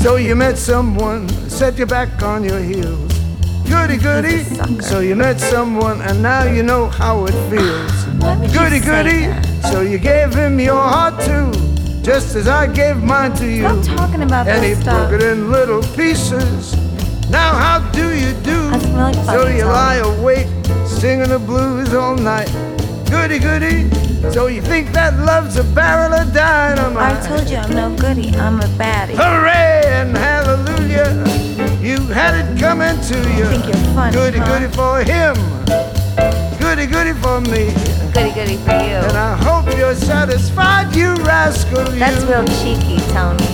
So you met someone, set you back on your heels. Goody, goody. So you met someone, and now you know how it feels. Goody, goody. So you gave him your heart too, just as I gave mine to you. Stop talking about and he this stuff. broke it in little pieces. Now how do you do? That's really funny, So you Tom. lie awake, singing the blues all night. Goody, goody. So you think that love's a barrel of dynamite. I told you I'm no goody, I'm a baddie. Hooray and hallelujah, you had it coming to you. Think you're funny, Goody, huh? goody for him, goody, goody for me. Goody goody for you. And I hope you're satisfied, you rascal, you. That's real cheeky, Tony.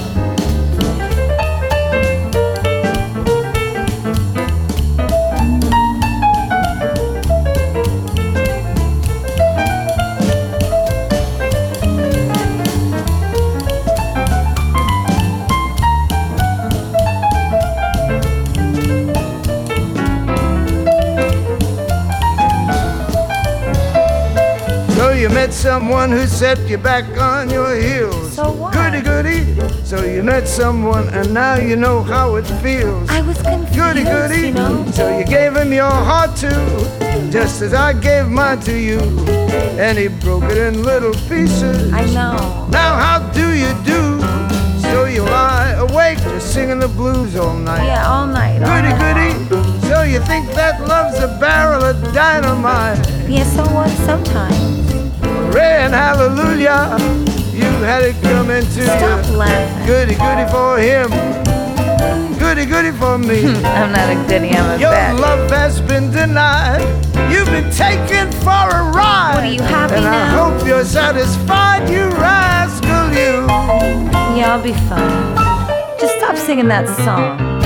So you met someone who set you back on your heels. So what? Goody, goody. So you met someone, and now you know how it feels. I was confused, Goody, goody. you know. So you gave him your heart too, just as I gave mine to you. And he broke it in little pieces. I know. Now how do you do? So you lie awake, just singing the blues all night. Yeah, all night. all Goody, night. goody. So you think that love's a barrel of dynamite. Yeah, so what? Sometimes. Hooray and hallelujah, you had it coming to Stop you. laughing. Goody, goody for him, goody, goody for me. I'm not a goody, I'm a Your baddie. love has been denied. You've been taken for a ride. What, are you happy and now? I hope you're satisfied, you rascal, you. Yeah, I'll be fine. Just stop singing that song.